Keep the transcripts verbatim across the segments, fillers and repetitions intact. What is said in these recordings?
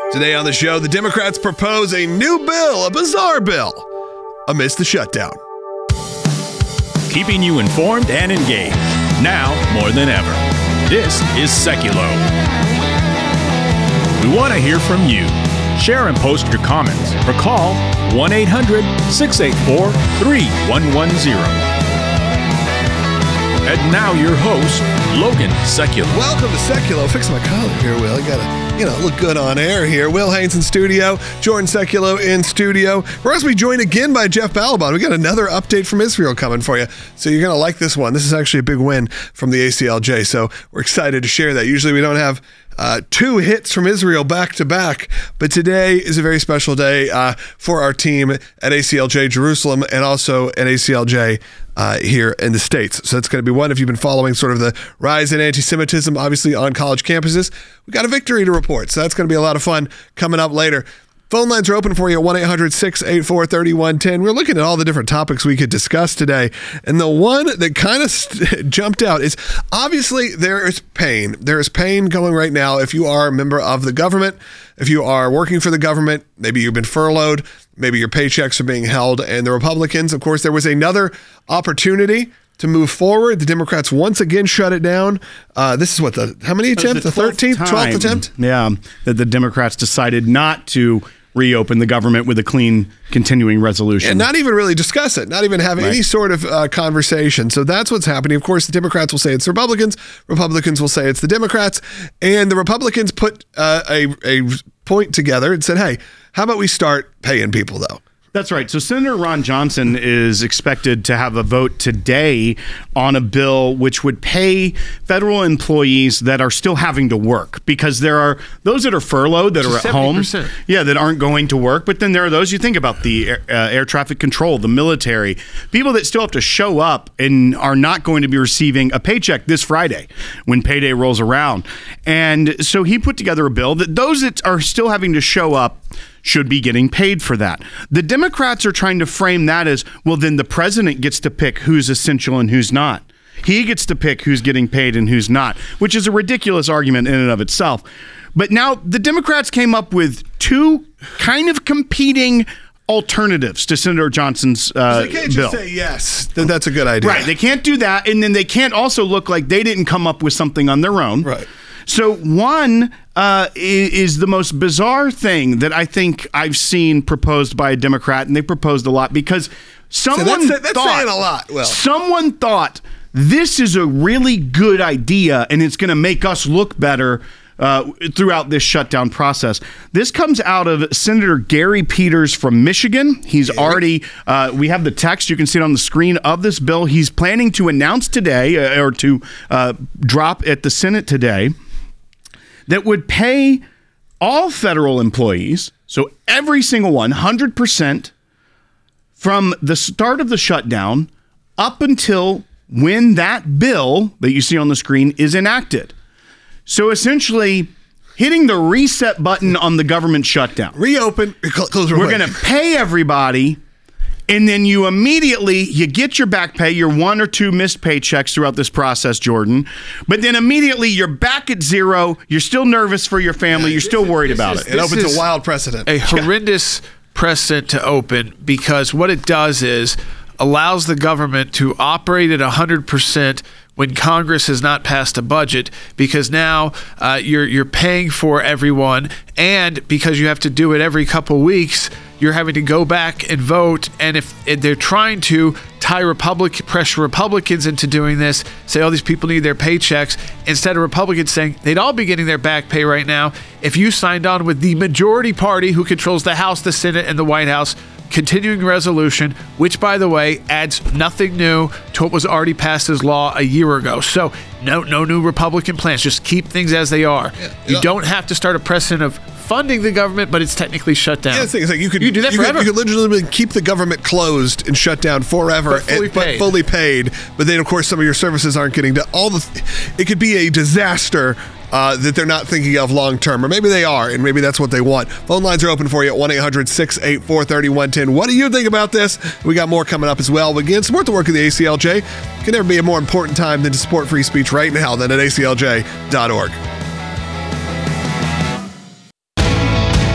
Today on the show, the Democrats propose a new bill, a bizarre bill, amidst the shutdown. Keeping you informed and engaged, now more than ever. This is Seculo. We want to hear from you. Share and post your comments or call one eight hundred, six eight four, three one one zero. And now your host, Logan Seculo. Welcome to Seculo. Fix my collar here, Will. I gotta, you know, look good on air here. Will Haynes in studio, Jordan Seculo in studio. We're going to be joined again by Jeff Balaban. We got another update from Israel coming for you, so you're going to like this one. This is actually a big win from the A C L J, so we're excited to share that. Usually we don't have Uh, two hits from Israel back to back, but today is a very special day uh, for our team at A C L J Jerusalem and also at A C L J uh, here in the States. So that's going to be one. If you've been following sort of the rise in anti-Semitism, obviously on college campuses, we got a victory to report. So that's going to be a lot of fun coming up later. Phone lines are open for you at one eight hundred, six eight four, three one one zero. We're looking at all the different topics we could discuss today. And the one that kind of st- jumped out is obviously there is pain. There is pain going right now if you are a member of the government, if you are working for the government, maybe you've been furloughed, maybe your paychecks are being held. And the Republicans, of course, there was another opportunity to move forward. The Democrats once again shut it down. Uh, this is what the, how many attempts? The thirteenth, twelfth attempt? Yeah, that the Democrats decided not to reopen the government with a clean continuing resolution. And not even really discuss it, not even have right. any sort of uh, conversation. So that's what's happening. Of course, the Democrats will say it's the Republicans. Republicans will say it's the Democrats. And the Republicans put uh, a, a point together and said, hey, how about we start paying people, though? That's right. So Senator Ron Johnson is expected to have a vote today on a bill which would pay federal employees that are still having to work, because there are those that are furloughed that are at home, yeah, that aren't going to work. But then there are those, you think about the air, uh, air traffic control, the military, people that still have to show up and are not going to be receiving a paycheck this Friday when payday rolls around. And so he put together a bill that those that are still having to show up should be getting paid for that. The Democrats are trying to frame that as, well, then the president gets to pick who's essential and who's not. He gets to pick who's getting paid and who's not, which is a ridiculous argument in and of itself. But now the Democrats came up with two kind of competing alternatives to Senator Johnson's uh, they can't bill. Just say yes, then that's a good idea. Right. They can't do that, and then they can't also look like they didn't come up with something on their own. Right. So one uh, is the most bizarre thing that I think I've seen proposed by a Democrat, and they proposed a lot because someone so that's, that's thought, saying a lot. Well, someone thought this is a really good idea, and it's going to make us look better uh, throughout this shutdown process. This comes out of Senator Gary Peters from Michigan. He's Gary. already, uh, we have the text, you can see it on the screen of this bill. He's planning to announce today, uh, or to uh, drop at the Senate today, that would pay all federal employees, so every single one, one hundred percent from the start of the shutdown up until when that bill that you see on the screen is enacted. So essentially, hitting the reset button on the government shutdown. Reopen, close. We're going to pay everybody, and then you immediately, you get your back pay, your one or two missed paychecks throughout this process, Jordan. But then immediately you're back at zero. You're still nervous for your family. Yeah, you're still worried about is, it. It opens a wild precedent. A horrendous precedent to open, because what it does is allows the government to operate at one hundred percent when Congress has not passed a budget, because now uh, you're you're paying for everyone, and because you have to do it every couple weeks, you're having to go back and vote. And if and they're trying to tie Republic pressure Republicans into doing this, say, oh, these people need their paychecks, instead of Republicans saying they'd all be getting their back pay right now if you signed on with the majority party who controls the House, the Senate, and the White House, continuing resolution, which, by the way, adds nothing new to what was already passed as law a year ago. So no no new Republican plans. Just keep things as they are. Yeah, you yeah. don't have to start a precedent of funding the government, but it's technically shut down. Yeah, the thing is, like, you could you do that you forever. Could, you could literally keep the government closed and shut down forever, but fully, and, paid. But fully paid. But then, of course, some of your services aren't getting to all the. It could be a disaster uh, that they're not thinking of long term, or maybe they are, and maybe that's what they want. Phone lines are open for you at one eight hundred, six eight four, three one one zero. What do you think about this? We got more coming up as well. But again, support the work of the A C L J. Can never be a more important time than to support free speech right now than at A C L J dot org.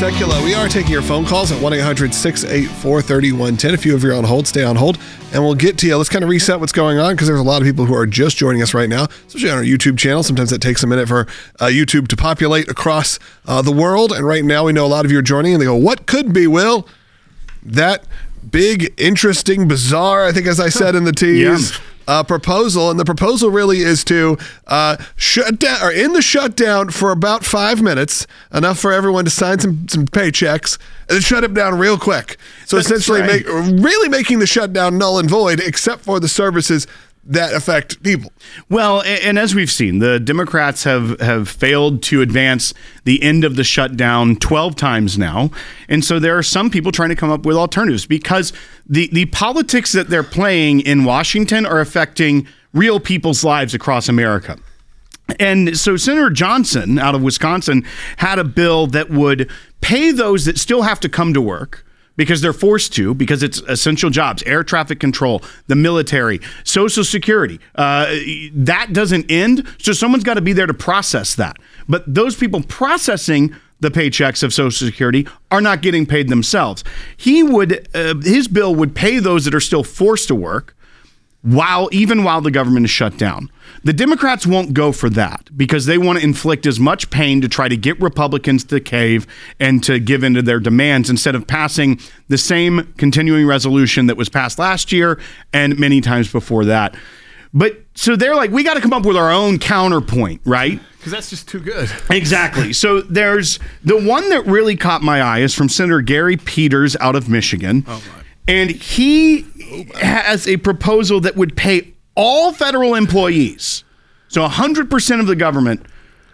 Sekulow. We are taking your phone calls at one eight hundred six eight four three one one zero. A few of you are on hold. Stay on hold, and we'll get to you. Let's kind of reset what's going on because there's a lot of people who are just joining us right now, especially on our YouTube channel. Sometimes it takes a minute for uh, YouTube to populate across uh, the world, and right now we know a lot of you are joining, and they go, what could be, Will? That big, interesting, bizarre, I think as I said in the tease, Yeah. Uh, proposal, and the proposal really is to uh, shut down or in the shutdown for about five minutes, enough for everyone to sign some some paychecks, and then shut it down real quick. So That's essentially, right. make, really making the shutdown null and void, except for the services that affect people. Well, and, and as we've seen, the Democrats have, have failed to advance the end of the shutdown twelve times now. And so there are some people trying to come up with alternatives because the, the politics that they're playing in Washington are affecting real people's lives across America. And so Senator Johnson out of Wisconsin had a bill that would pay those that still have to come to work because they're forced to, because it's essential jobs, air traffic control, the military, Social Security. Uh, that doesn't end, so someone's got to be there to process that. But those people processing the paychecks of Social Security are not getting paid themselves. He would, uh, his bill would pay those that are still forced to work, while even while the government is shut down. The Democrats won't go for that because they want to inflict as much pain to try to get Republicans to cave and to give into their demands instead of passing the same continuing resolution that was passed last year and many times before that. But so they're like, we got to come up with our own counterpoint, right? Because that's just too good. Exactly. So there's the one that really caught my eye is from Senator Gary Peters out of Michigan. Oh my. And he has a proposal that would pay all federal employees, so one hundred percent of the government,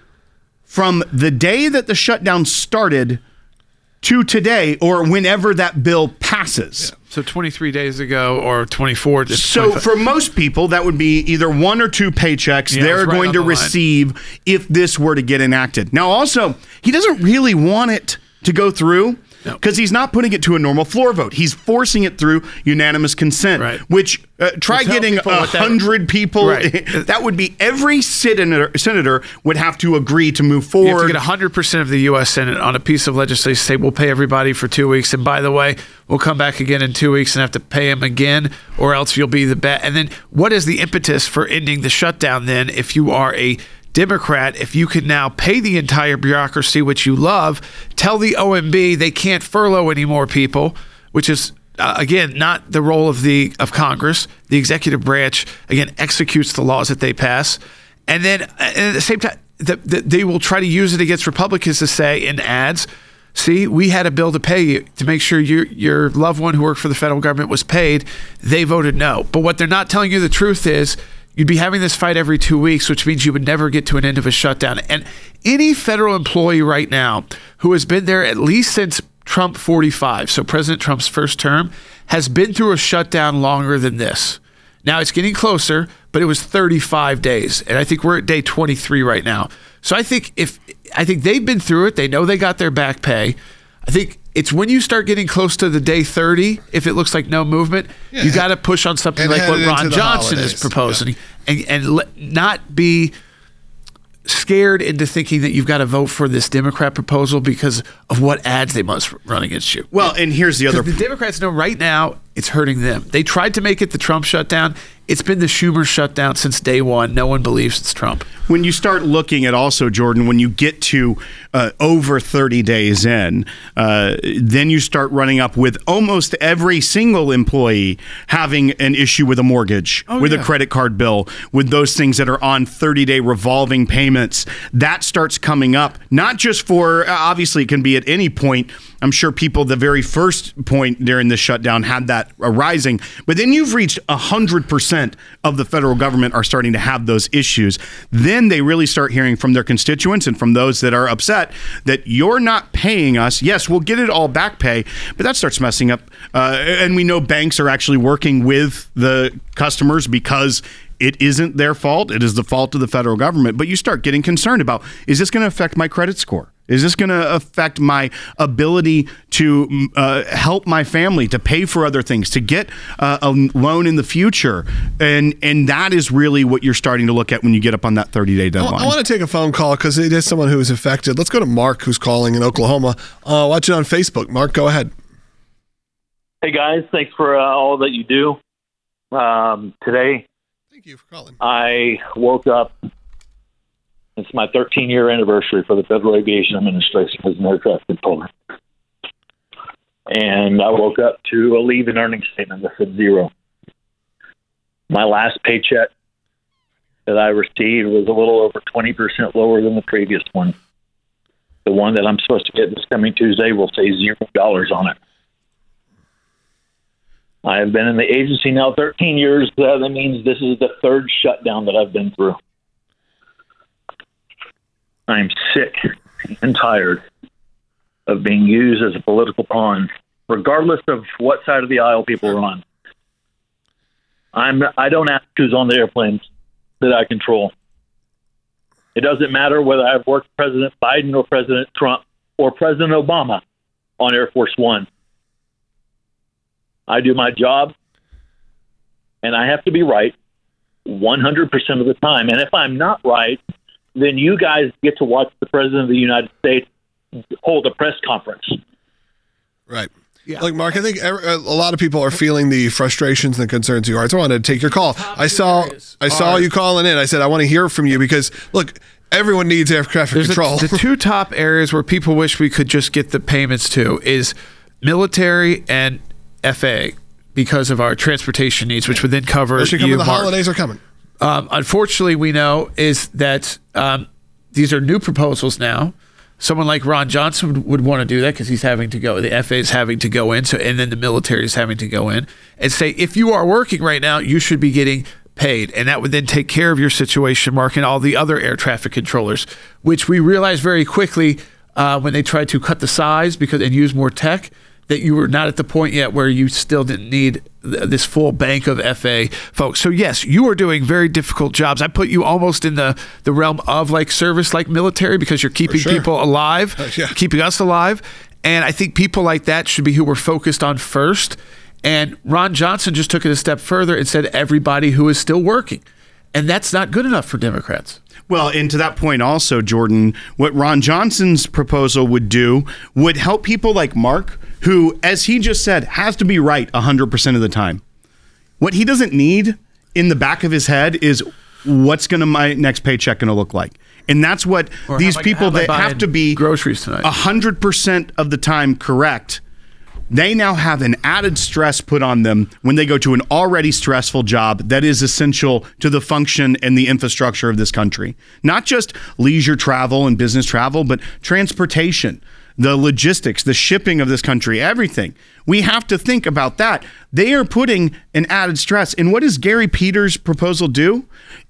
from the day that the shutdown started to today or whenever that bill passes. Yeah. So twenty-three days ago or twenty-four. Just So twenty-five. for most people, that would be either one or two paychecks Yeah, they're it's right going on to the line. receive if this were to get enacted. Now, also, he doesn't really want it to go through because No. he's not putting it to a normal floor vote. He's forcing it through unanimous consent, Right. which uh, try Well, tell getting people a what that- hundred people. Right. That would be every senator, senator would have to agree to move You have forward. to get one hundred percent of the U S Senate on a piece of legislation, say we'll pay everybody for two weeks. And by the way, we'll come back again in two weeks and have to pay them again, or else you'll be the bad. And then what is the impetus for ending the shutdown then if you are a Democrat, if you can now pay the entire bureaucracy, which you love, tell the O M B they can't furlough any more people, which is Uh, again, not the role of the of Congress. The executive branch, again, executes the laws that they pass. And then and at the same time, the, the, they will try to use it against Republicans to say in ads, see, we had a bill to pay you to make sure your your loved one who worked for the federal government was paid. They voted no. But what they're not telling you the truth is you'd be having this fight every two weeks, which means you would never get to an end of a shutdown. And any federal employee right now who has been there at least since Trump forty-five, so President Trump's first term, has been through a shutdown longer than this. Now it's getting closer, but it was thirty-five days, and I think we're at day twenty-three right now. So I think if I think they've been through it, they know they got their back pay. I think it's when you start getting close to the day thirty, if it looks like no movement, Yeah. you got to push on something And like head what it Ron into the Johnson holidays. is proposing, and and let, not be scared into thinking that you've got to vote for this Democrat proposal because of what ads they must run against you. well, and here's the other. The Democrats know right now it's hurting them. They tried to make it the Trump shutdown. It's been the Schumer shutdown since day one. No one believes it's Trump. When you start looking at also, Jordan, when you get to uh, over thirty days in, uh, then you start running up with almost every single employee having an issue with a mortgage, Oh, with yeah. a credit card bill, with those things that are on thirty-day revolving payments. That starts coming up, not just for, uh, obviously it can be at any point. I'm sure people, the very first point during the shutdown had that arising, but then you've reached one hundred percent of the federal government are starting to have those issues. Then they really start hearing from their constituents and from those that are upset that you're not paying us. Yes, we'll get it all back pay, but that starts messing up. Uh, and we know banks are actually working with the customers because it isn't their fault. It is the fault of the federal government. But you start getting concerned about, is this going to affect my credit score? Is this going to affect my ability to uh, help my family, to pay for other things, to get uh, a loan in the future? And and that is really what you're starting to look at when you get up on that thirty-day deadline. I, I want to take a phone call because it is someone who is affected. Let's go to Mark, who's calling in Oklahoma. Uh, watch it on Facebook. Mark, go ahead. Hey, guys. Thanks for uh, all that you do. Um, today, Thank you for calling. I woke up. It's my thirteen-year anniversary for the Federal Aviation Administration as an air traffic controller. And I woke up to a leave and earnings statement that said zero. My last paycheck that I received was a little over twenty percent lower than the previous one. The one that I'm supposed to get this coming Tuesday will say zero dollars on it. I have been in the agency now thirteen years. That means this is the third shutdown that I've been through. I'm sick and tired of being used as a political pawn, regardless of what side of the aisle people are on. I'm, I don't ask who's on the airplanes that I control. It doesn't matter whether I've worked President Biden or President Trump or President Obama on Air Force One. I do my job, and I have to be right one hundred percent of the time. And if I'm not right, then you guys get to watch the President of the United States hold a press conference. Right. Yeah. Like, Mark, I think a lot of people are feeling the frustrations and the concerns you are. So I wanted to take your call. I saw I saw you calling in. I said, I want to hear from you because, look, everyone needs air traffic There's control. A, the two top areas where people wish we could just get the payments to is military and F A A because of our transportation needs, which would then cover Especially you, coming, the Mark. holidays are coming. Um, unfortunately, we know is that um, these are new proposals now. Someone like Ron Johnson would, would want to do that because he's having to go. The F A A is having to go in, so and then the military is having to go in and say, if you are working right now, you should be getting paid. And that would then take care of your situation, Mark, and all the other air traffic controllers, which we realized very quickly uh, when they tried to cut the size because and use more tech, that you were not at the point yet where you still didn't need th- this full bank of F A A folks. So yes, you are doing very difficult jobs. I put you almost in the, the realm of like service, like military, because you're keeping sure. people alive, uh, yeah. keeping us alive. And I think people like that should be who we're focused on first. And Ron Johnson just took it a step further and said everybody who is still working. And that's not good enough for Democrats. Well, and to that point also, Jordan, what Ron Johnson's proposal would do would help people like Mark, who, as he just said, has to be right one hundred percent of the time. What he doesn't need in the back of his head is what's going to my next paycheck going to look like. And that's what Or these how am I- people how am I that have buying to be groceries tonight? one hundred percent of the time correct. They now have an added stress put on them when they go to an already stressful job that is essential to the function and the infrastructure of this country. Not just leisure travel and business travel, but transportation, the logistics, the shipping of this country, everything. We have to think about that. They are putting an added stress. And what does Gary Peters' proposal do?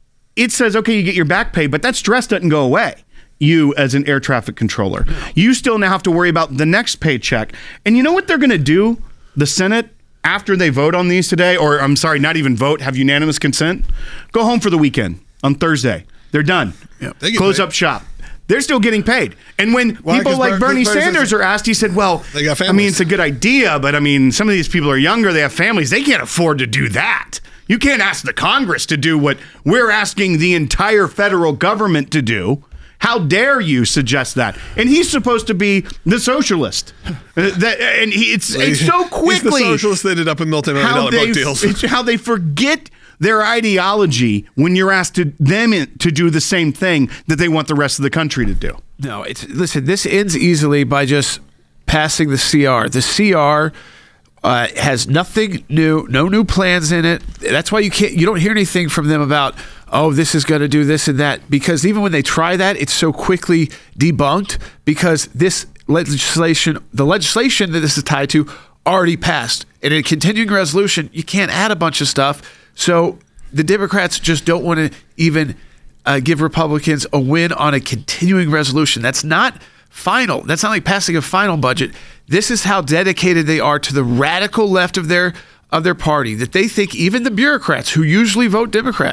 It says, okay, you get your back pay, but that stress doesn't go away. You as an air traffic controller. You still now have to worry about the next paycheck. And you know what they're going to do, the Senate, after they vote on these today, or I'm sorry, not even vote, have unanimous consent? Go home for the weekend on Thursday. They're done. Yep. They get Close paid. up shop. They're still getting paid. And when Why? people 'Cause like Ber- Bernie Bernie Sanders says- are asked, he said, well, They got I mean, families. it's a good idea, but I mean, some of these people are younger, they have families, they can't afford to do that. You can't ask the Congress to do what we're asking the entire federal government to do. How dare you suggest that? And he's supposed to be the socialist. Uh, that, and he, it's, it's so quickly He's the socialist that ended up in multi-million how dollar they, book deals. it's how they forget their ideology when you're asked to them in, to do the same thing that they want the rest of the country to do. No, it's listen, this ends easily by just passing the C R. The C R uh, has nothing new, no new plans in it. That's why you can't you don't hear anything from them about, oh, this is going to do this and that, because even when they try that, it's so quickly debunked because this legislation, the legislation that this is tied to, already passed. And in a continuing resolution, you can't add a bunch of stuff. So the Democrats just don't want to even uh, give Republicans a win on a continuing resolution. That's not final. That's not like passing a final budget. This is how dedicated they are to the radical left of their of their party, that they think even the bureaucrats who usually vote Democrat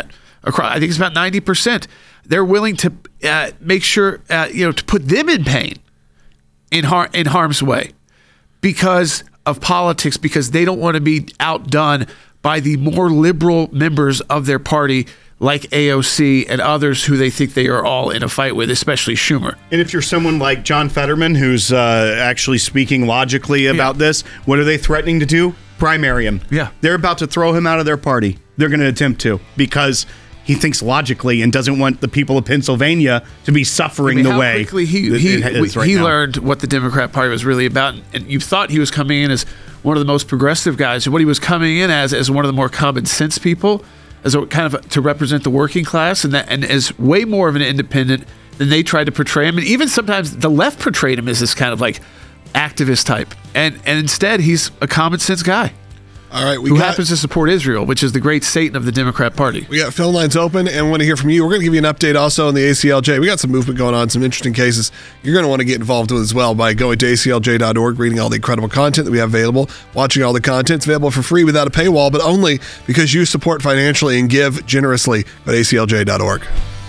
across, I think it's about ninety percent. They're willing to uh, make sure, uh, you know, to put them in pain, in, har- in harm's way because of politics, because they don't want to be outdone by the more liberal members of their party like A O C and others who they think they are all in a fight with, especially Schumer. And if you're someone like John Fetterman, who's uh, actually speaking logically about Yeah. this, what are they threatening to do? Primary him. Yeah. They're about to throw him out of their party. They're going to attempt to because he thinks logically and doesn't want the people of Pennsylvania to be suffering I mean, the how way quickly he that he, it is right he now. learned what the Democrat Party was really about, and you thought he was coming in as one of the most progressive guys, and what he was coming in as as one of the more common sense people, as a kind of to represent the working class, and that and as way more of an independent than they tried to portray him, and even sometimes the left portrayed him as this kind of like activist type, and and instead he's a common sense guy. All right, we who got, happens to support Israel, which is the great Satan of the Democrat Party. We got phone lines open and want to hear from you. We're going to give you an update also on the A C L J. We got some movement going on, some interesting cases you're going to want to get involved with as well by going to A C L J dot org, reading all the incredible content that we have available, watching all the content. It's available for free without a paywall, but only because you support financially and give generously. Go to A C L J dot org.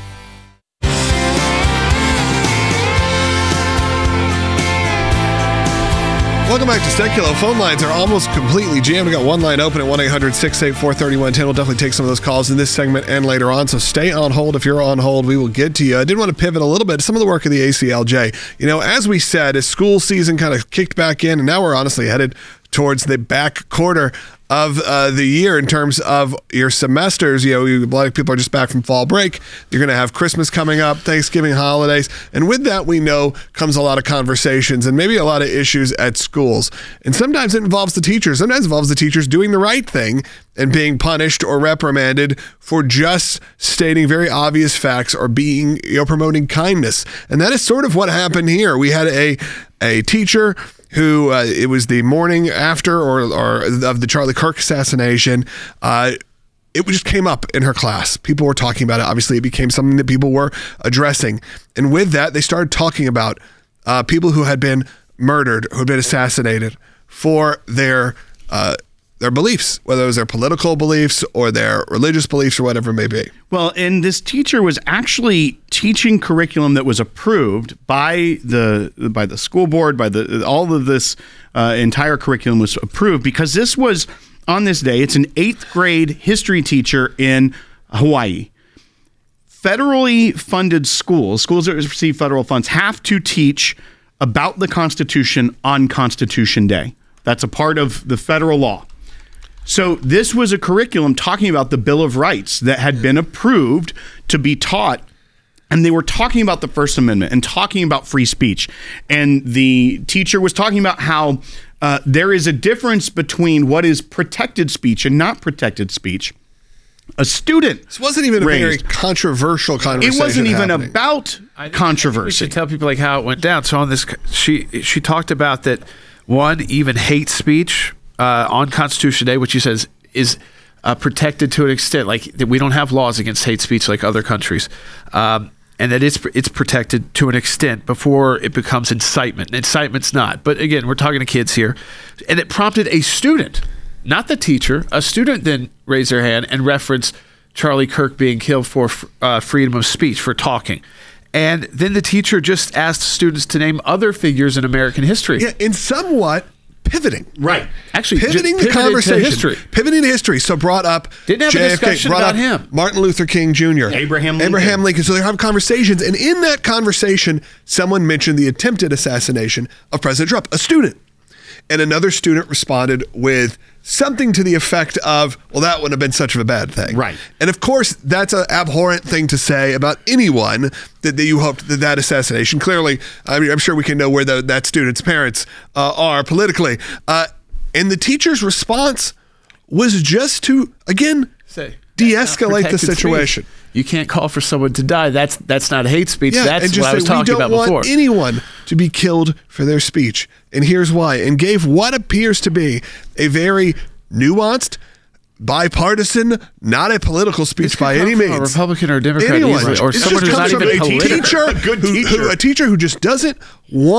Welcome back to Secular. Phone lines are almost completely jammed. We got one line open at one eight hundred six eight four three one one zero. We'll definitely take some of those calls in this segment and later on, so stay on hold. If you're on hold, we will get to you. I did want to pivot a little bit to some of the work of the A C L J. You know, as we said, as school season kind of kicked back in, and now we're honestly headed towards the back quarter of uh, the year in terms of your semesters. You know, you, a lot of people are just back from fall break. You're going to have Christmas coming up, Thanksgiving, holidays. And with that, we know comes a lot of conversations and maybe a lot of issues at schools. And sometimes it involves the teachers. Sometimes it involves the teachers doing the right thing and being punished or reprimanded for just stating very obvious facts or being, you know, promoting kindness. And that is sort of what happened here. We had a a teacher who uh, it was the morning after or, or of the Charlie Kirk assassination. Uh, it just came up in her class. People were talking about it. Obviously, it became something that people were addressing. And with that, they started talking about uh, people who had been murdered, who had been assassinated for their uh, their beliefs, whether it was their political beliefs or their religious beliefs or whatever it may be. Well, and this teacher was actually teaching curriculum that was approved by the by the school board, by the all of this uh, entire curriculum was approved because this was on this day. It's an eighth grade history teacher in Hawaii. Federally funded schools, schools that receive federal funds, have to teach about the Constitution on Constitution Day. That's a part of the federal law. So this was a curriculum talking about the Bill of Rights that had been approved to be taught. And they were talking about the First Amendment and talking about free speech. And the teacher was talking about how uh, there is a difference between what is protected speech and not protected speech. A student. This wasn't even a raised, very controversial conversation. It wasn't even happening. about I think controversy. We should tell people like how it went down. So on this, she she talked about that one, even hate speech uh, on Constitution Day, which she says is uh, protected to an extent, like that we don't have laws against hate speech like other countries, um, and that it's it's protected to an extent before it becomes incitement. And incitement's not, but again, we're talking to kids here, and it prompted a student, not the teacher, a student then raised their hand and referenced Charlie Kirk being killed for uh, freedom of speech, for talking. And then the teacher just asked students to name other figures in American history. Yeah, in somewhat pivoting. Right. Actually, Pivoting ju- the pivoted to conversation. history. Pivoting to history. So brought up Didn't have a J F K, discussion brought about up him. Martin Luther King Junior Abraham Lincoln. Abraham Lincoln. So they're having conversations. And in that conversation, someone mentioned the attempted assassination of President Trump, a student. And another student responded with something to the effect of, well, that wouldn't have been such of a bad thing. Right. And of course, that's an abhorrent thing to say about anyone that, that you hoped that that assassination. Clearly, I mean, I'm sure we can know where the, that student's parents uh, are politically. Uh, and the teacher's response was just to, again, Say, de-escalate the protected situation. speech. You can't call for someone to die. That's that's not hate speech. Yeah, that's and just what I was say, talking we don't about want before. anyone to be killed for their speech. And here's why. And gave what appears to be a very nuanced, bipartisan, not a political speech This could by come any from means. a Republican or a Democrat Anyone. easily, or This someone just who's not comes even from a political. teacher, A good who- teacher. who- a teacher who just doesn't want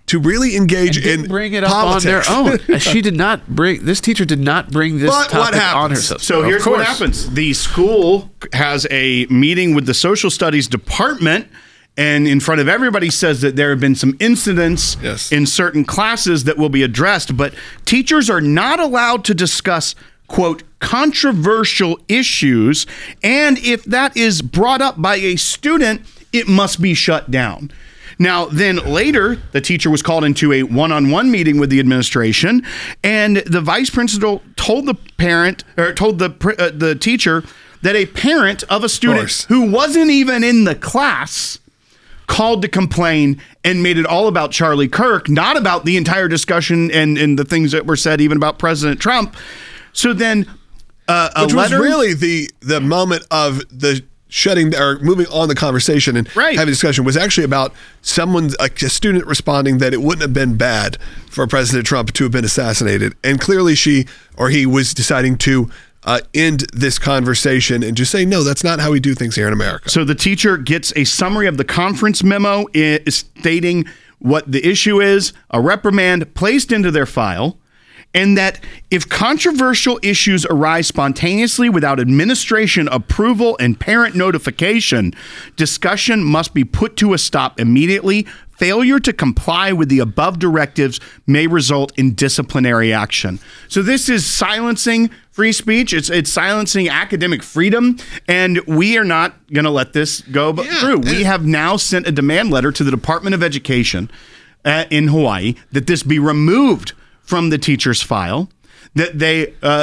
to really engage And didn't in bring it up politics. on their own. She did not bring. This teacher did not bring this But what topic on happens? herself. So Of here's what course. happens. The school has a meeting with the social studies department, and in front of everybody says that there have been some incidents Yes. in certain classes that will be addressed, but teachers are not allowed to discuss, quote, controversial issues, and if that is brought up by a student, it must be shut down. Now, then later, the teacher was called into a one-on-one meeting with the administration, and the vice principal told the parent, or told the pr- uh, the teacher that a parent of a student course. who wasn't even in the class called to complain and made it all about Charlie Kirk, not about the entire discussion and, and the things that were said even about President Trump. So then uh, a Which letter... was really the the moment of the shutting or moving on the conversation and Right. having a discussion was actually about someone, like a student, responding that it wouldn't have been bad for President Trump to have been assassinated. And clearly she or he was deciding to uh, end this conversation and just say, no, that's not how we do things here in America. So the teacher gets a summary of the conference memo i- stating what the issue is, a reprimand placed into their file, and that if controversial issues arise spontaneously without administration approval and parent notification, discussion must be put to a stop immediately. Failure to comply with the above directives may result in disciplinary action. So this is silencing free speech. It's it's silencing academic freedom, and we are not going to let this go b- Yeah, through. We and- have now sent a demand letter to the Department of Education uh, in Hawaii that this be removed from the teacher's file, that they uh,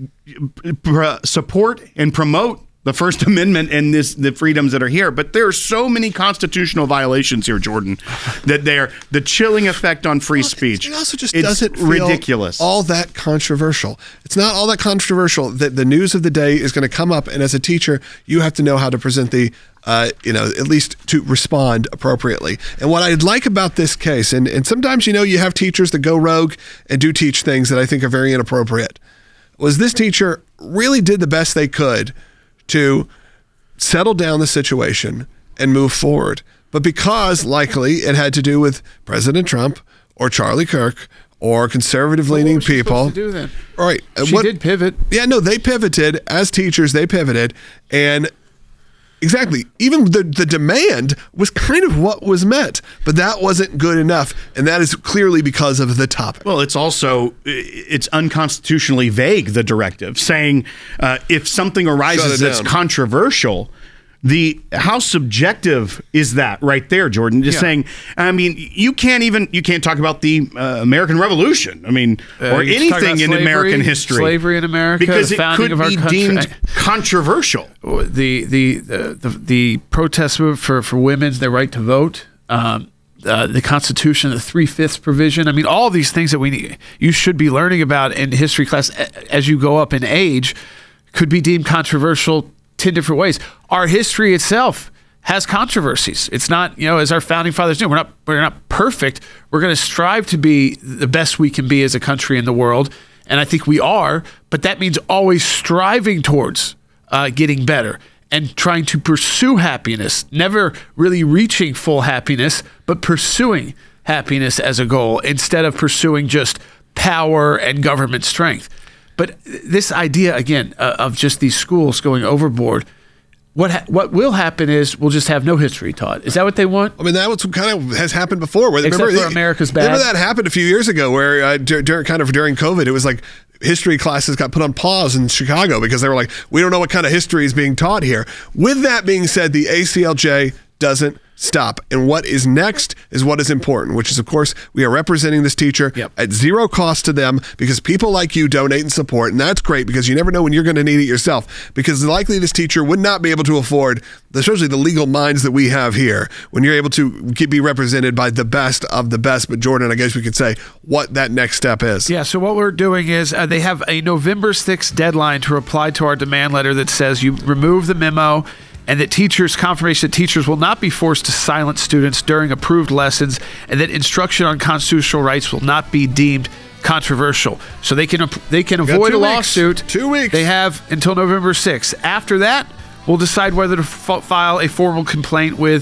uh, pr- support and promote the First Amendment and this the freedoms that are here. But there are so many constitutional violations here, Jordan, that they're the chilling effect on free speech. It also just it's doesn't feel ridiculous. all that controversial. It's not all that controversial that the news of the day is going to come up, and as a teacher, you have to know how to present the, uh, you know, at least to respond appropriately. And what I'd like about this case, and, and sometimes, you know, you have teachers that go rogue and do teach things that I think are very inappropriate, was this teacher really did the best they could to settle down the situation and move forward. But because likely it had to do with President Trump or Charlie Kirk or conservative-leaning What was she people. supposed to do then? Right. uh, She what- did pivot. Yeah, no, they pivoted. As teachers, they pivoted. And exactly, even the, the demand was kind of what was met. But that wasn't good enough. And that is clearly because of the topic. Well, it's also it's unconstitutionally vague, the directive, saying uh, if something arises Shut it that's down. controversial, the how subjective is that right there, Jordan? Just Yeah. saying, I mean, you can't even you can't talk about the uh, American Revolution, I mean, Uh, or you can talk anything about in slavery, American history, slavery in America, because the it founding could of our be country. deemed controversial. the the the the, the protest move for for women's their right to vote, um, uh, the Constitution, the three fifths provision. I mean, all these things that we need, you should be learning about in history class a- as you go up in age, could be deemed controversial ten different ways. Our history itself has controversies. It's not, you know, as our founding fathers knew, we're not we're not perfect. We're going to strive to be the best we can be as a country in the world, and I think we are. But that means always striving towards uh, getting better and trying to pursue happiness, never really reaching full happiness, but pursuing happiness as a goal instead of pursuing just power and government strength. But this idea, again, uh, of just these schools going overboard, what ha- what will happen is we'll just have no history taught. Is that what they want? I mean, that was kind of has happened before. Where, Except remember, for America's Remember Bad. that happened a few years ago where uh, dur- dur- kind of during COVID, it was like history classes got put on pause in Chicago because they were like, we don't know what kind of history is being taught here. With that being said, the A C L J doesn't stop. And what is next is what is important, which is, of course, we are representing this teacher Yep. at zero cost to them because people like you donate and support. And that's great because you never know when you're going to need it yourself, because likely this teacher would not be able to afford, especially the legal minds that we have here, when you're able to be represented by the best of the best. But Jordan, I guess we could say what that next step is. Yeah, so what we're doing is uh, they have a November sixth deadline to reply to our demand letter that says you remove the memo and that teachers, confirmation that teachers will not be forced to silence students during approved lessons, and that instruction on constitutional rights will not be deemed controversial. So they can they can got avoid two a weeks. lawsuit. Two weeks. They have until November sixth. After that, we'll decide whether to f- file a formal complaint with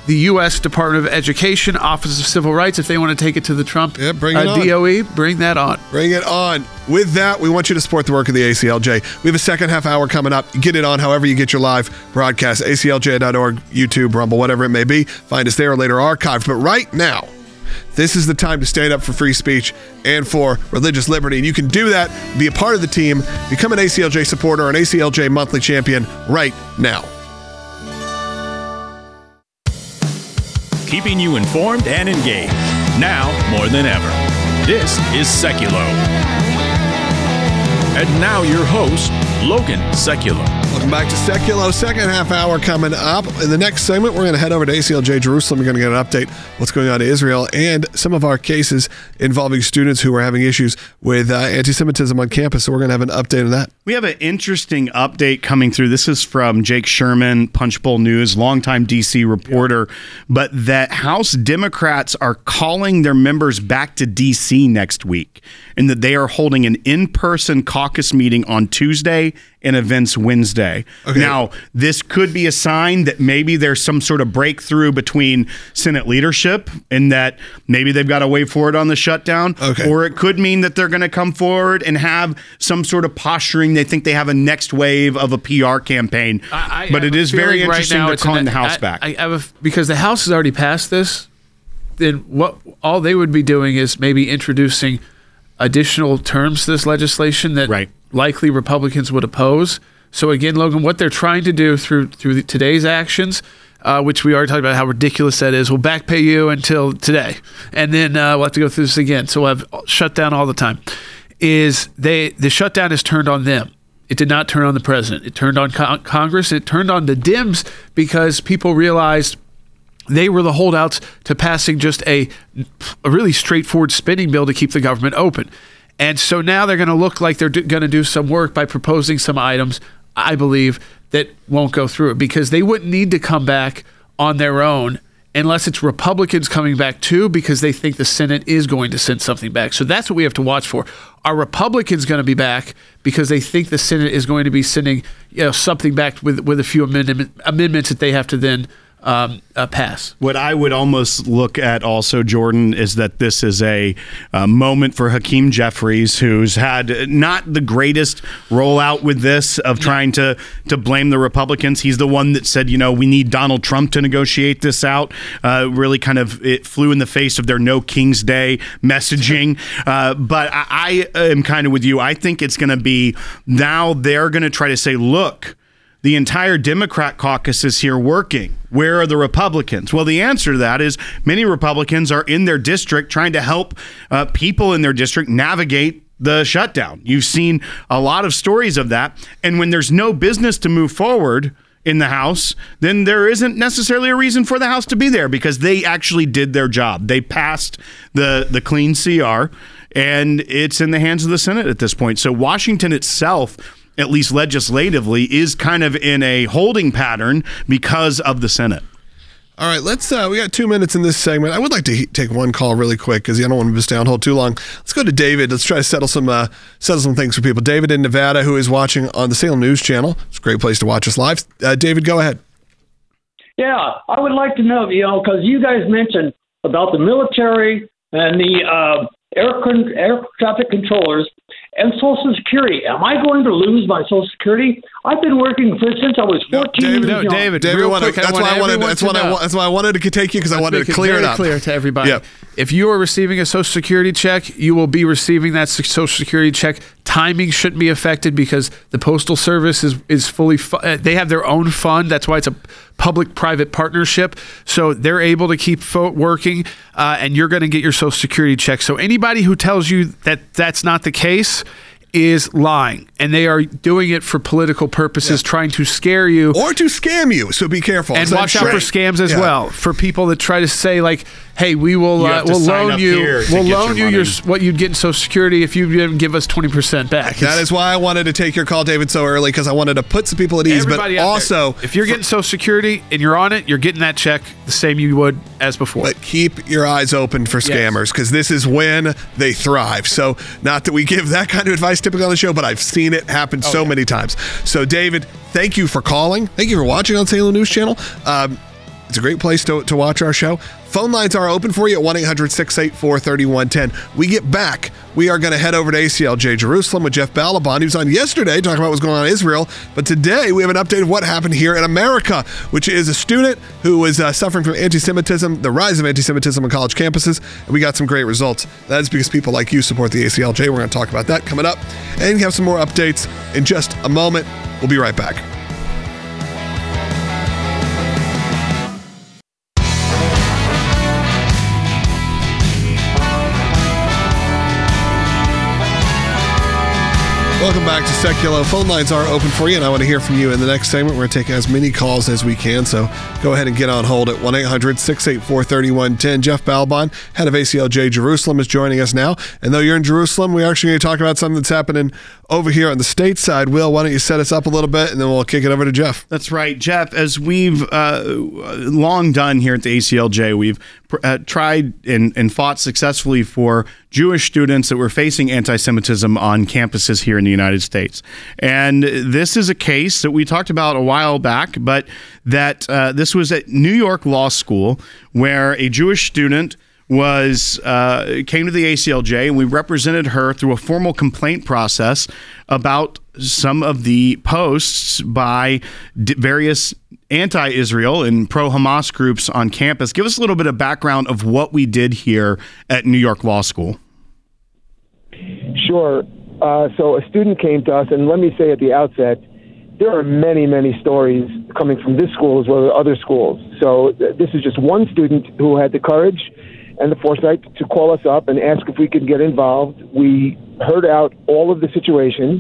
the U S Department of Education, Office of Civil Rights, if they want to take it to the Trump Yeah, bring it uh, on. D O E, bring that on. Bring it on. With that, we want you to support the work of the A C L J. We have a second half hour coming up. Get it on however you get your live broadcast, A C L J dot org, YouTube, Rumble, whatever it may be. Find us there or later archived. But right now, this is the time to stand up for free speech and for religious liberty. And you can do that, be a part of the team, become an A C L J supporter or an A C L J monthly champion right now. Keeping you informed and engaged, now more than ever. This is Seculo. And now your host, Logan Seculo. Welcome back to Seculo. Second half hour coming up. In the next segment, we're going to head over to A C L J Jerusalem. We're going to get an update what's going on in Israel and some of our cases involving students who are having issues with uh, anti-Semitism on campus. So we're going to have an update on that. We have an interesting update coming through. This is from Jake Sherman, Punchbowl News, longtime D C reporter, but that House Democrats are calling their members back to D C next week, and that they are holding an in-person caucus meeting on Tuesday and events Wednesday. Okay. Now, this could be a sign that maybe there's some sort of breakthrough between Senate leadership and that maybe they've got a way forward on the shutdown. Okay. Or it could mean that they're going to come forward and have some sort of posturing. They think they have a next wave of a P R campaign. I, I but have it a is very feeling right interesting now they're it's calling an- the House I- back. I have a, because the House has already passed this. Then what? All they would be doing is maybe introducing additional terms to this legislation that Right. likely Republicans would oppose. So again, Logan, what they're trying to do through through the, today's actions, uh, which we already talked about how ridiculous that is, we'll back pay you until today, and then uh, we'll have to go through this again. So we'll have shutdown all the time. Is they the shutdown is turned on them. It did not turn on the president. It turned on con- Congress. It turned on the Dems because people realized they were the holdouts to passing just a, a really straightforward spending bill to keep the government open. And so now they're going to look like they're going to do some work by proposing some items, I believe, that won't go through it because they wouldn't need to come back on their own unless it's Republicans coming back too because they think the Senate is going to send something back. So that's what we have to watch for. Are Republicans going to be back because they think the Senate is going to be sending you know, something back with, with a few amendment, amendments that they have to then Um, uh, pass. What I would almost look at also, Jordan, is that this is a, uh moment for Hakeem Jeffries, who's had not the greatest rollout with this of trying to to blame the Republicans. He's the one that said, you know, we need Donald Trump to negotiate this out. Uh, really kind of it flew in the face of their No King's Day messaging. Uh, but I, I am kind of with you. I think it's going to be now they're going to try to say, look, the entire Democrat caucus is here working. Where are the Republicans? Well, the answer to that is many Republicans are in their district trying to help uh, people in their district navigate the shutdown. You've seen a lot of stories of that. And when there's no business to move forward in the House, then there isn't necessarily a reason for the House to be there because they actually did their job. They passed the, the clean C R, and it's in the hands of the Senate at this point. So Washington itself, at least legislatively, is kind of in a holding pattern because of the Senate. All right, let's. Uh, we got two minutes in this segment. I would like to he- take one call really quick because I don't want to stay on hold too long. Let's go to David. Let's try to settle some uh, settle some things for people. David in Nevada, who is watching on the Salem News Channel. It's a great place to watch us live. Uh, David, go ahead. Yeah, I would like to know, you know, because you guys mentioned about the military and the uh, air con- air traffic controllers and Social Security. Am I going to lose my Social Security? I've been working for since I was fourteen David, years No, young. David, David, real wanna- quick, I that's want why I wanted. everyone That's to what I. know. wa- That's why I wanted to take you because I Let's wanted make to it clear very it up. clear to everybody. Yep. If you are receiving a Social Security check, you will be receiving that Social Security check. Timing shouldn't be affected because the Postal Service is is fully. Fu- uh, they have their own fund. That's why it's a public-private partnership. So they're able to keep fo- working, uh, and you're going to get your Social Security check. So anybody who tells you that that's not the case is lying, and they are doing it for political purposes, Yeah. trying to scare you Or to scam you. So be careful. and So watch out sure. for scams as Yeah. well. For people that try to say like, "Hey, we will You uh, have to we'll sign loan up you here to we'll get loan your you your money." what you'd get in Social Security if you didn't give us twenty percent back." That is why I wanted to take your call, David, so early because I wanted to put some people at ease. Everybody But out there, also, if you're getting Social Security and you're on it, you're getting that check the same you would as before. But keep your eyes open for scammers because this is when they thrive. So, not that we give that kind of advice typically on the show, but I've seen it happen so many times. So, David, thank you for calling. Thank you for watching on Salem News Channel. Um, It's a great place to, to watch our show. Phone lines are open for you at one eight hundred six eight four three one one zero. We get back. We are going to head over to A C L J Jerusalem with Jeff Balaban. He was on yesterday talking about what's going on in Israel. But today we have an update of what happened here in America, which is a student who was uh, suffering from anti-Semitism, the rise of anti-Semitism on college campuses. And we got some great results. That is because people like you support the A C L J. We're going to talk about that coming up. And we have some more updates in just a moment. We'll be right back. Welcome back to Secular. Phone lines are open for you, and I want to hear from you in the next segment. We're going to take as many calls as we can, so go ahead and get on hold at one eight hundred six eight four three one one zero. Jeff Balaban, head of A C L J Jerusalem, is joining us now. And though you're in Jerusalem, we're actually going to talk about something that's happening over here on the state side. Will, why don't you set us up a little bit, and then we'll kick it over to Jeff. That's right, Jeff. As we've uh, long done here at the A C L J, we've uh, tried and, and fought successfully for Jewish students that were facing anti-Semitism on campuses here in the United States. And this is a case that we talked about a while back, but that uh, this was at New York Law School, where a Jewish student was uh, came to the A C L J, and we represented her through a formal complaint process about some of the posts by d- various anti-Israel and pro-Hamas groups on campus. Give us a little bit of background of what we did here at New York Law School. Sure. Uh, so a student came to us, and let me say at the outset, there are many, many stories coming from this school as well as other schools. So th- this is just one student who had the courage and the foresight to call us up and ask if we could get involved. We heard out all of the situation,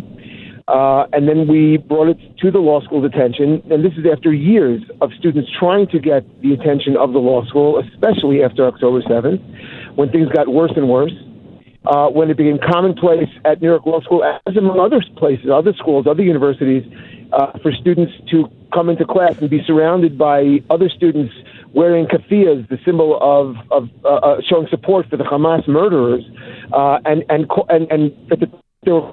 uh, and then we brought it to the law school's attention. And this is after years of students trying to get the attention of the law school, especially after October seventh, when things got worse and worse. Uh, when it became commonplace at New York Law School, as among other places, other schools, other universities, uh, for students to come into class and be surrounded by other students wearing keffiyehs, the symbol of, of uh, uh, showing support for the Hamas murderers, uh, and and and and that they were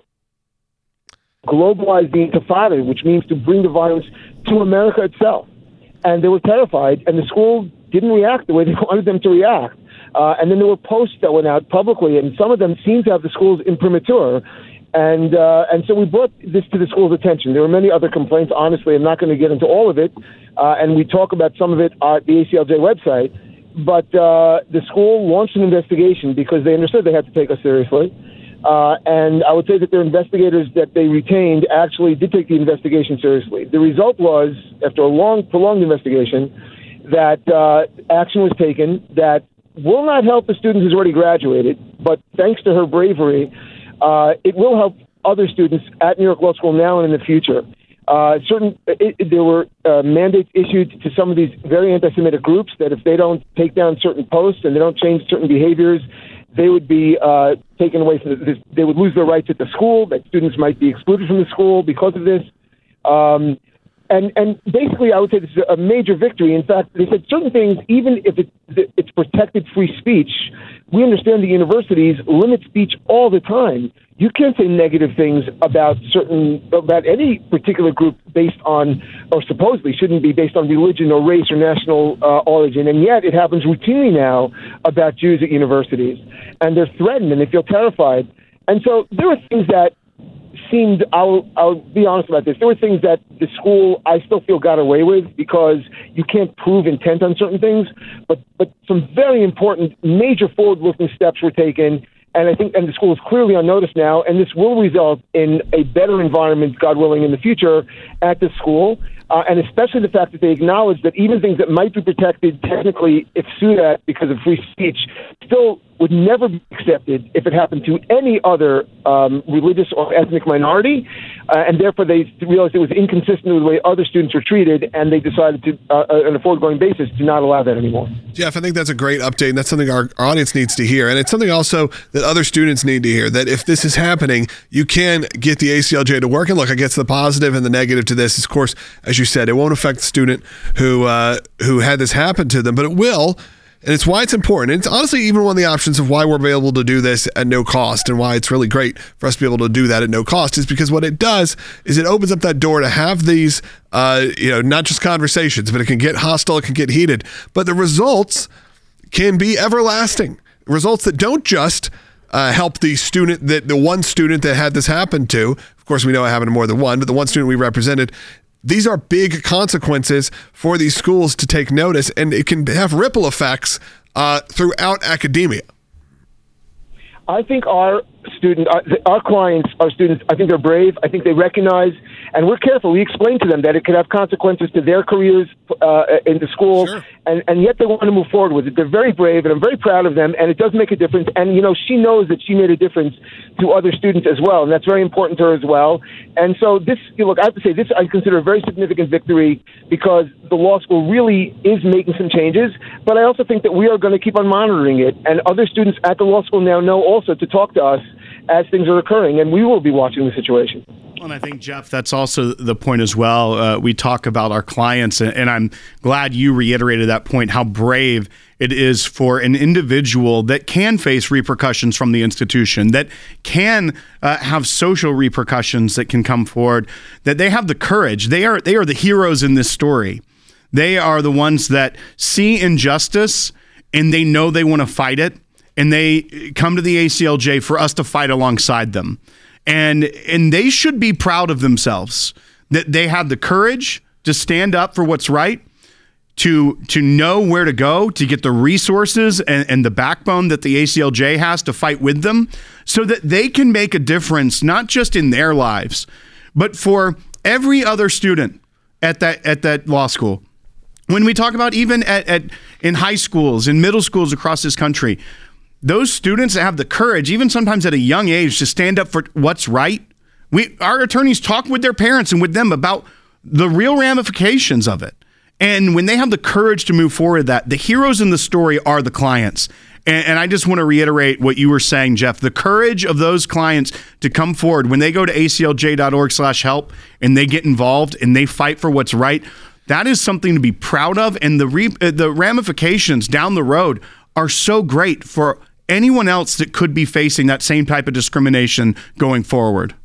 globalized the Intifada, which means to bring the violence to America itself. And they were terrified, and the school didn't react the way they wanted them to react. Uh, and then there were posts that went out publicly, and some of them seemed to have the school's imprimatur. And uh, and so we brought this to the school's attention. There were many other complaints. Honestly, I'm not going to get into all of it. Uh, and we talk about some of it at the A C L J website. But uh, the school launched an investigation because they understood they had to take us seriously. Uh, and I would say that their investigators that they retained actually did take the investigation seriously. The result was, after a long, prolonged investigation, that uh, action was taken that will not help the student who's already graduated, but thanks to her bravery, uh, it will help other students at New York Law School now and in the future. Uh, certain it, it, there were uh, mandates issued to some of these very anti-Semitic groups that if they don't take down certain posts and they don't change certain behaviors, they would be uh, taken away from the, this, they would lose their rights at the school, that students might be excluded from the school because of this. Um, And and basically, I would say this is a major victory. In fact, they said certain things, even if it, it's protected free speech, we understand the universities limit speech all the time. You can't say negative things about certain about any particular group based on, or supposedly shouldn't be based on religion or race or national uh, origin. And yet it happens routinely now about Jews at universities. And they're threatened and they feel terrified. And so there are things that seemed, I'll, I'll be honest about this, there were things that the school, I still feel, got away with because you can't prove intent on certain things, but, but some very important major forward-looking steps were taken, and I think, and the school is clearly on notice now, and this will result in a better environment, God willing, in the future at the school, uh, and especially the fact that they acknowledge that even things that might be protected technically if sued at because of free speech still would never be accepted if it happened to any other um, religious or ethnic minority, uh, and therefore they realized it was inconsistent with the way other students were treated, and they decided to, uh, on a forward-going basis, to not allow that anymore. Jeff, I think that's a great update, and that's something our, our audience needs to hear, and it's something also that other students need to hear, that if this is happening, you can get the A C L J to work. And look, I guess the positive and the negative to this is, of course, as you said, it won't affect the student who uh, who had this happen to them, but it will And it's why it's important. It's honestly even one of the options of why we're able to do this at no cost and why it's really great for us to be able to do that at no cost is because what it does is it opens up that door to have these, uh, you know, not just conversations, but it can get hostile, it can get heated. But the results can be everlasting. Results that don't just uh, help the student, that the one student that had this happen to. Of course, we know it happened to more than one, but the one student we represented, these are big consequences for these schools to take notice, and it can have ripple effects uh, throughout academia. I think our student, our, our clients, our students, I think they're brave. I think they recognize, and we're careful. We explain to them that it could have consequences to their careers uh, in the school, Sure. and, and yet they want to move forward with it. They're very brave, and I'm very proud of them, and it does make a difference. And, you know, she knows that she made a difference to other students as well, and that's very important to her as well. And so this, you know, look, I have to say, this I consider a very significant victory because the law school really is making some changes, but I also think that we are going to keep on monitoring it, and other students at the law school now know also to talk to us as things are occurring, and we will be watching the situation. And I think, Jeff, that's also the point as well. Uh, we talk about our clients, and, and I'm glad you reiterated that point, how brave it is for an individual that can face repercussions from the institution, that can uh, have social repercussions that can come forward, that they have the courage. They are they are the heroes in this story. They are the ones that see injustice, and they know they want to fight it, and they come to the A C L J for us to fight alongside them. And and they should be proud of themselves that they have the courage to stand up for what's right, to to know where to go, to get the resources and, and the backbone that the A C L J has to fight with them so that they can make a difference, not just in their lives, but for every other student at that at that law school. When we talk about even at, at in high schools, in middle schools across this country, those students that have the courage, even sometimes at a young age, to stand up for what's right, we our attorneys talk with their parents and with them about the real ramifications of it. And when they have the courage to move forward, that the heroes in the story are the clients. And, and I just want to reiterate what you were saying, Jeff. The courage of those clients to come forward when they go to A C L J dot org slash help and they get involved and they fight for what's right, that is something to be proud of. And the re, the ramifications down the road are so great for anyone else that could be facing that same type of discrimination going forward.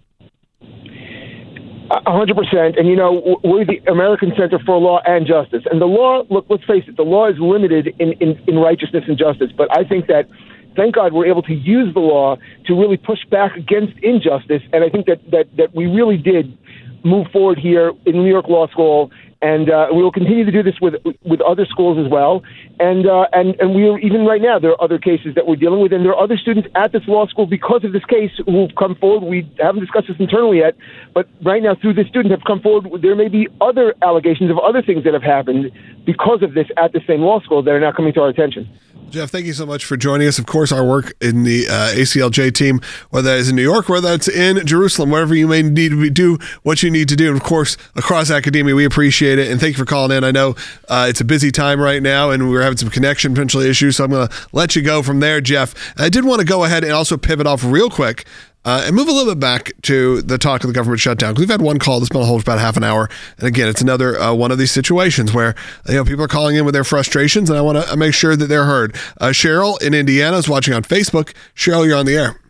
A hundred percent. And, you know, we're the American Center for Law and Justice. And the law, look, let's face it, the law is limited in, in, in righteousness and justice. But I think that, thank God, we're able to use the law to really push back against injustice. And I think that, that, that we really did move forward here in New York Law School. And uh, we will continue to do this with with other schools as well. And uh, and and we are, even right now, there are other cases that we're dealing with, and there are other students at this law school because of this case who have come forward. We haven't discussed this internally yet, but right now, through this student, have come forward. There may be other allegations of other things that have happened because of this at the same law school that are now coming to our attention. Jeff, thank you so much for joining us. Of course, our work in the uh, A C L J team, whether that is in New York, whether that's in Jerusalem, wherever you may need to do what you need to do. And of course, across academia, we appreciate it. And thank you for calling in. I know uh, it's a busy time right now, and we're having some connection potentially issues. So I'm going to let you go from there, Jeff. And I did want to go ahead and also pivot off real quick Uh, and move a little bit back to the talk of the government shutdown. We've had one call that's been on hold for about half an hour. And again, it's another uh, one of these situations where, you know, people are calling in with their frustrations, and I want to make sure that they're heard. Uh, Cheryl in Indiana is watching on Facebook. Cheryl, you're on the air.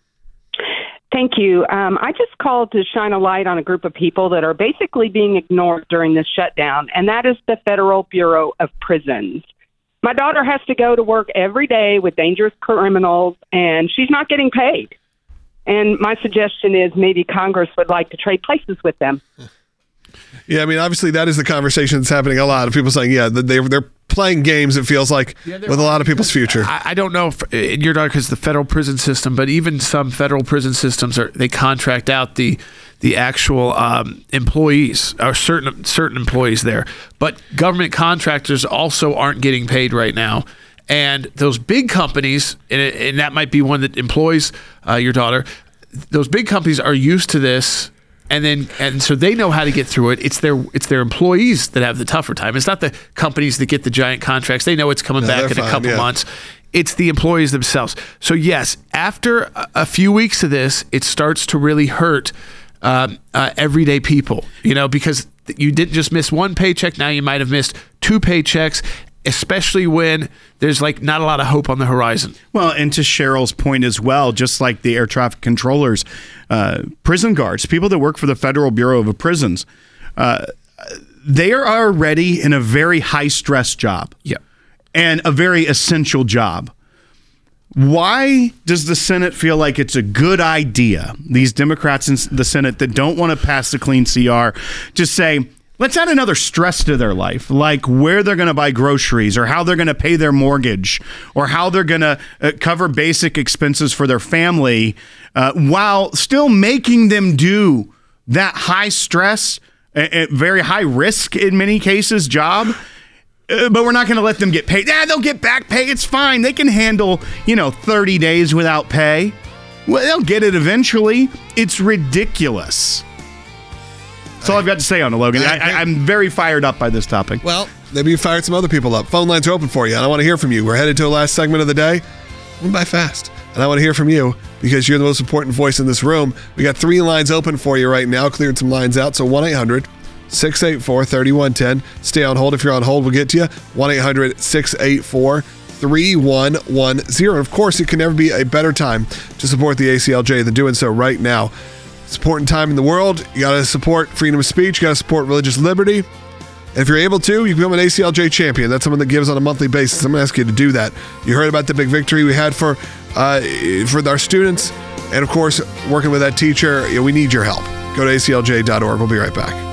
Thank you. Um, I just called to shine a light on a group of people that are basically being ignored during this shutdown, and that is the Federal Bureau of Prisons. My daughter has to go to work every day with dangerous criminals, and she's not getting paid. And my suggestion is maybe Congress would like to trade places with them. Yeah, I mean, obviously that is the conversation that's happening a lot of people saying, yeah, they're, they're playing games, it feels like, yeah, with a lot of people's future. I, I don't know if in your daughter, because the federal prison system, but even some federal prison systems, are they contract out the the actual um, employees, or certain certain employees there. But government contractors also aren't getting paid right now. And those big companies, and, it, and that might be one that employs uh, your daughter, those big companies are used to this, and then and so they know how to get through it. It's their it's their employees that have the tougher time. It's not the companies that get the giant contracts. They know it's coming no, back in fine, a couple yeah. months. It's the employees themselves. So yes, after a, a few weeks of this, it starts to really hurt um, uh, everyday people. You know, because you didn't just miss one paycheck. Now you might have missed two paychecks. especially when there's like not a lot of hope on the horizon. Well, and to Cheryl's point as well, just like the air traffic controllers, uh, prison guards, people that work for the Federal Bureau of Prisons, uh, they are already in a very high stress job. Yeah. And a very essential job. Why does the Senate feel like it's a good idea, these Democrats in the Senate that don't want to pass the clean C R, just say, let's add another stress to their life, like where they're going to buy groceries or how they're going to pay their mortgage or how they're going to uh, cover basic expenses for their family, uh, while still making them do that high stress, uh, very high risk in many cases job. Uh, but we're not going to let them get paid. Yeah, they'll get back pay. It's fine. They can handle, you know, thirty days without pay. Well, they'll get it eventually. It's ridiculous. That's all I've got to say on it, Logan. I, I, I'm very fired up by this topic. Well, maybe you fired some other people up. Phone lines are open for you, and I want to hear from you. We're headed to the last segment of the day. Went by fast. And I want to hear from you because you're the most important voice in this room. We got three lines open for you right now. Cleared some lines out, so one eight hundred six eight four three one one zero. Stay on hold. If you're on hold, we'll get to you. one eight hundred six eight four three one one zero. And of course, it can never be a better time to support the A C L J than doing so right now. It's an important time in the world. You got to support freedom of speech. You got to support religious liberty. And if you're able to, you become an A C L J champion. That's someone that gives on a monthly basis. I'm going to ask you to do that. You heard about the big victory we had for uh, for our students. And of course, working with that teacher, you know, we need your help. Go to A C L J dot org. We'll be right back.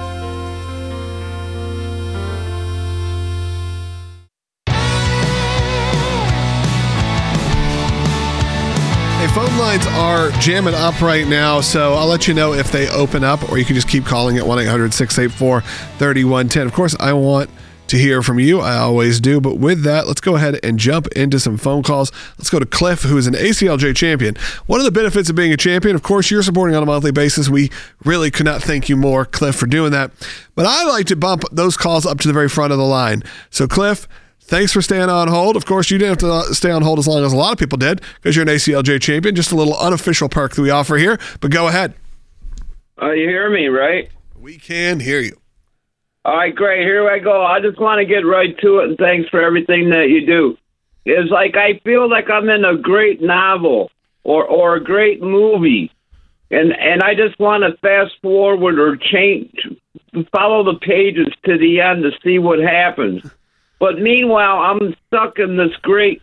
Phone lines are jamming up right now, so I'll let you know if they open up, or you can just keep calling at one eight hundred six eight four three one one zero. Of course, I want to hear from you. I always do. But with that, let's go ahead and jump into some phone calls. Let's go to Cliff, who is an A C L J champion. One of the benefits of being a champion, of course, you're supporting on a monthly basis. We really could not thank you more, Cliff, for doing that. But I like to bump those calls up to the very front of the line. So, Cliff, thanks for staying on hold. Of course, you didn't have to stay on hold as long as a lot of people did because you're an A C L J champion. Just a little unofficial perk that we offer here, but go ahead. Uh, you hear me, right? We can hear you. All right, great. Here I go. I just want to get right to it, and thanks for everything that you do. It's like I feel like I'm in a great novel or, or a great movie, and, and I just want to fast forward or change, follow the pages to the end to see what happens. But meanwhile, I'm stuck in this great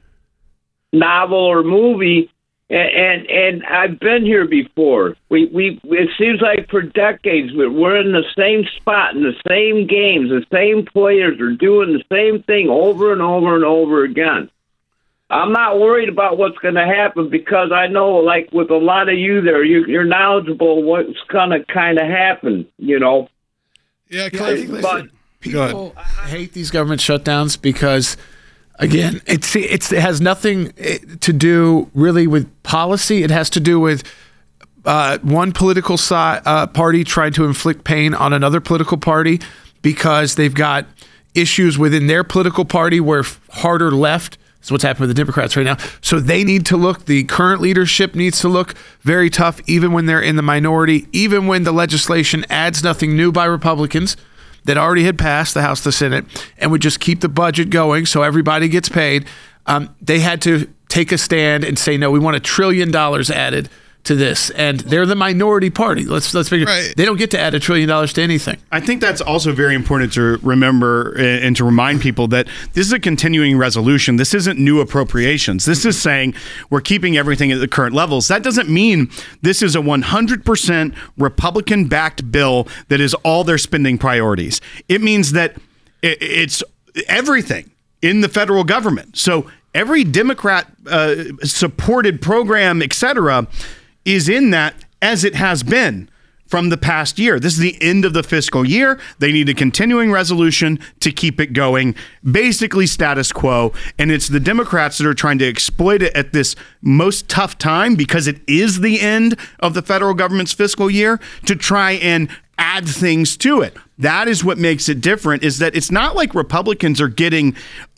novel or movie, and and, and I've been here before. We we it seems like for decades we're in the same spot in the same games. The same players are doing the same thing over and over and over again. I'm not worried about what's going to happen because I know, like with a lot of you there, you, you're knowledgeable what's going to kind of happen. You know. Yeah, yeah I think, listen, people hate these government shutdowns because, again, it's, it's it has nothing to do really with policy. It has to do with uh, one political side, uh, party trying to inflict pain on another political party because they've got issues within their political party where harder left. That's what's happening with the Democrats right now. So they need to look, the current leadership needs to look very tough, even when they're in the minority, even when the legislation adds nothing new by Republicans that already had passed the House, the Senate, and would just keep the budget going so everybody gets paid. Um, they had to take a stand and say, no, we want a trillion dollars added to this. And they're the minority party. Let's let's figure right. They don't get to add a trillion dollars to anything. I think that's also very important to remember and to remind people that this is a continuing resolution. This isn't new appropriations. This is saying we're keeping everything at the current levels. That doesn't mean this is a one hundred percent Republican-backed bill that is all their spending priorities. It means that it's everything in the federal government. So every Democrat uh, supported program, et cetera, is in that as it has been from the past year. This is the end of the fiscal year. They need a continuing resolution to keep it going, basically status quo. And it's the Democrats that are trying to exploit it at this most tough time because it is the end of the federal government's fiscal year to try and add things to it. That is what makes it different, is that it's not like Republicans are getting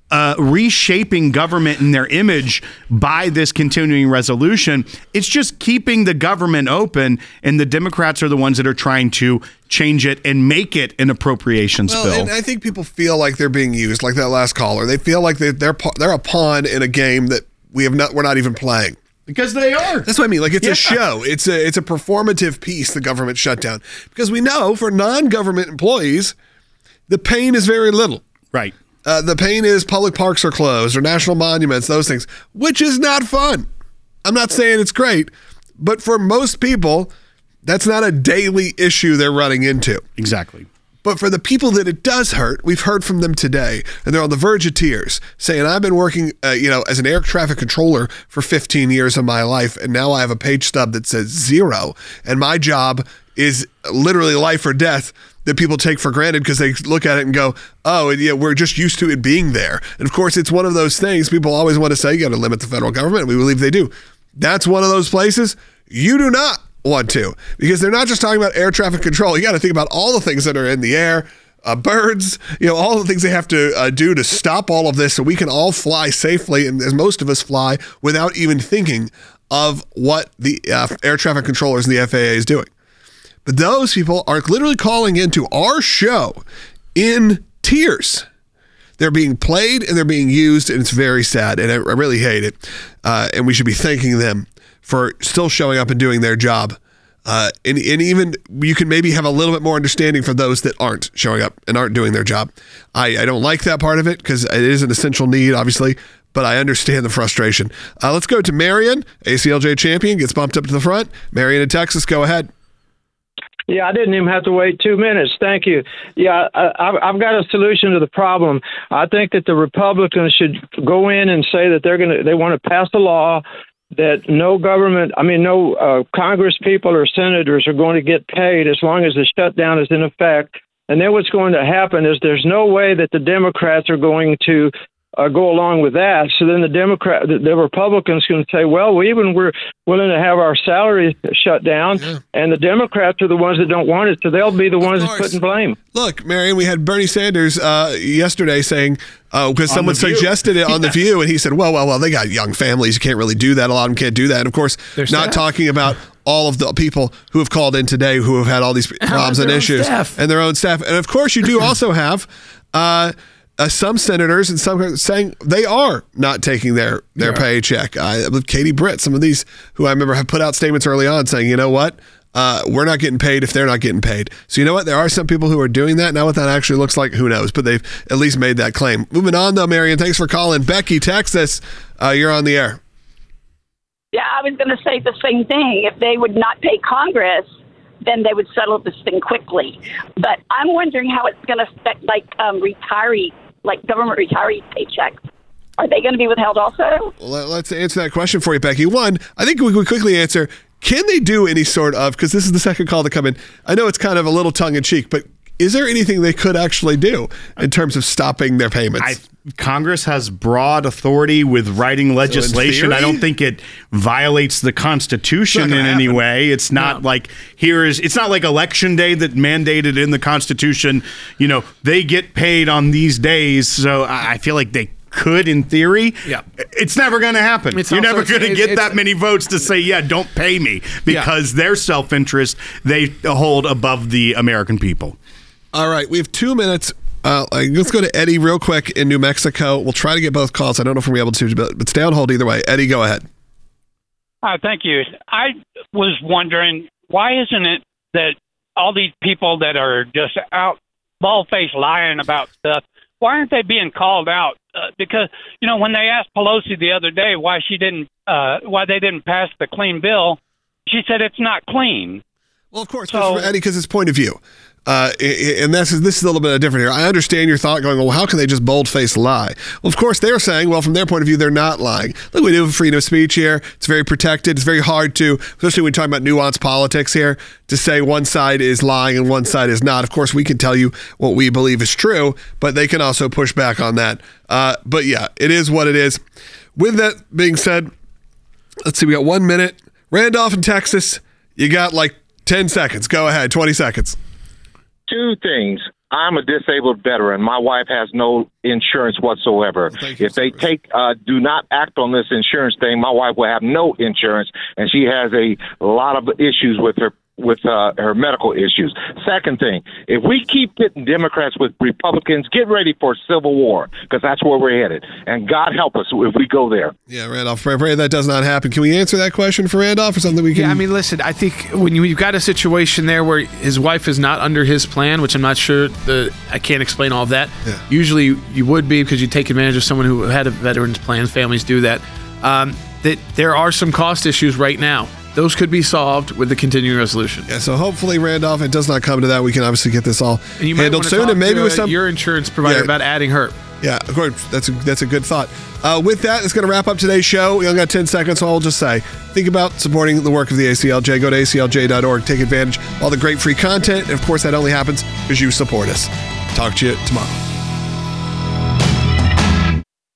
uh, reshaping government and their image by this continuing resolution. It's just keeping the government open, and the Democrats are the ones that are trying to change it and make it an appropriations well, bill. And I think people feel like they're being used, like that last caller. They feel like they're they're, they're a pawn in a game that we have not. We're not even playing. Because they are. That's what I mean. Like it's Yeah. a show. It's a it's a performative piece. The government shutdown, because we know for non-government employees, the pain is very little. Right. Uh, the pain is public parks are closed or national monuments, those things, which is not fun. I'm not saying it's great, but for most people, that's not a daily issue they're running into. Exactly. But for the people that it does hurt, we've heard from them today, and they're on the verge of tears, saying, I've been working, uh, you know, as an air traffic controller for fifteen years of my life, and now I have a page stub that says zero, and my job is literally life or death that people take for granted because they look at it and go, oh, and yeah, we're just used to it being there. And of course, it's one of those things people always want to say, you got to limit the federal government, and we believe they do. That's one of those places you do not want to, because they're not just talking about air traffic control. You got to think about all the things that are in the air, uh, birds, you know, all the things they have to uh, do to stop all of this so we can all fly safely, and as most of us fly without even thinking of what the uh, air traffic controllers and the F A A is doing. But those people are literally calling into our show in tears. They're being played and they're being used, and it's very sad, and I, I really hate it. Uh, and we should be thanking them for still showing up and doing their job. Uh, and, and even you can maybe have a little bit more understanding for those that aren't showing up and aren't doing their job. I, I don't like that part of it because it is an essential need, obviously, but I understand the frustration. Uh, let's go to Marion, A C L J champion, gets bumped up to the front. Marion in Texas, go ahead. Yeah, I didn't even have to wait two minutes. Thank you. Yeah, I, I've got a solution to the problem. I think that the Republicans should go in and say that they're going to, they want to pass a law that no government, I mean, no uh, Congress people or senators are going to get paid as long as the shutdown is in effect. And then what's going to happen is there's no way that the Democrats are going to uh, go along with that. So then the Democrat, the, the Republicans can say, well, we even we're willing to have our salaries shut down, yeah. and the Democrats are the ones that don't want it, so they'll be the of ones that putting blame. Look, Marion, we had Bernie Sanders uh, yesterday saying, because uh, someone suggested it on The View, and he said, well, well, well, they got young families. You can't really do that. A lot of them can't do that. And of course, There's not staff. talking about all of the people who have called in today who have had all these problems and issues staff. and their own staff. And of course, you do also have uh, uh, some senators and some saying they are not taking their, their yeah. paycheck. I believe Katie Britt, some of these who I remember have put out statements early on saying, you know what? Uh, we're not getting paid if they're not getting paid. So you know what? There are some people who are doing that. Now what that actually looks like, who knows? But they've at least made that claim. Moving on, though, Marion, thanks for calling. Becky, Texas, uh, you're on the air. Yeah, I was going to say the same thing. If they would not pay Congress, then they would settle this thing quickly. But I'm wondering how it's going to affect, like, um, retiree, like government retiree paychecks. Are they going to be withheld also? Well, let's answer that question for you, Becky. One, I think we could quickly answer, can they do any sort of, because this is the second call to come in, I know it's kind of a little tongue-in-cheek, but is there anything they could actually do in terms of stopping their payments? I, Congress has broad authority with writing legislation. So I don't think it violates the Constitution in happen. any way. It's not no. like here is. It's not like Election Day that mandated in the Constitution. You know, they get paid on these days. So I, I feel like they could, in theory. Yeah. It's never going to happen. It's You're also, never going to get that many votes to say, yeah, don't pay me, because yeah. their self-interest they hold above the American people. All right, we have two minutes. Uh, let's go to Eddie real quick in New Mexico. We'll try to get both calls. I don't know if we'll be able to, but, but stay on hold either way. Eddie, go ahead. Uh, thank you. I was wondering, why isn't it that all these people that are just out bald-faced lying about stuff, why aren't they being called out? Uh, because, you know, when they asked Pelosi the other day why she didn't, uh, why they didn't pass the clean bill, she said it's not clean. Well, of course, so, Eddie, because it's point of view. Uh, and that's, this is a little bit different here. I understand your thought going, well, how can they just bold-faced lie? Well, of course, they're saying, well, from their point of view, they're not lying. Look, we do have freedom of speech here. It's very protected. It's very hard to, especially when you're talking about nuanced politics here, to say one side is lying and one side is not. Of course, we can tell you what we believe is true, but they can also push back on that. Uh, but yeah, it is what it is. With that being said, let's see, we got one minute. Randolph in Texas, you got like ten seconds. Go ahead, twenty seconds. Two things. I'm a disabled veteran. My wife has no insurance whatsoever. Well, if they take, uh, do not act on this insurance thing, my wife will have no insurance, and she has a lot of issues with her with uh, her medical issues. Second thing, if we keep pitting Democrats with Republicans, get ready for civil war, because that's where we're headed. And God help us if we go there. Yeah, Randolph, pray, pray that does not happen. Can we answer that question for Randolph or something we can? Yeah, I mean, listen, I think when you, you've got a situation there where his wife is not under his plan, which I'm not sure, the I can't explain all of that. Yeah. Usually you would be because you take advantage of someone who had a veteran's plan. Families do that. Um, that there are some cost issues right now. Those could be solved with the continuing resolution. Yeah, so hopefully, Randolph, it does not come to that. We can obviously get this all And you might handled want to soon, talk and maybe to, with uh, some your insurance provider Yeah. about adding her. Yeah, of course. That's a, that's a good thought. Uh, with that, it's going to wrap up today's show. We only got ten seconds, so I'll just say, think about supporting the work of the A C L J. Go to A C L J dot org. Take advantage of all the great free content. And, of course, that only happens because you support us. Talk to you tomorrow.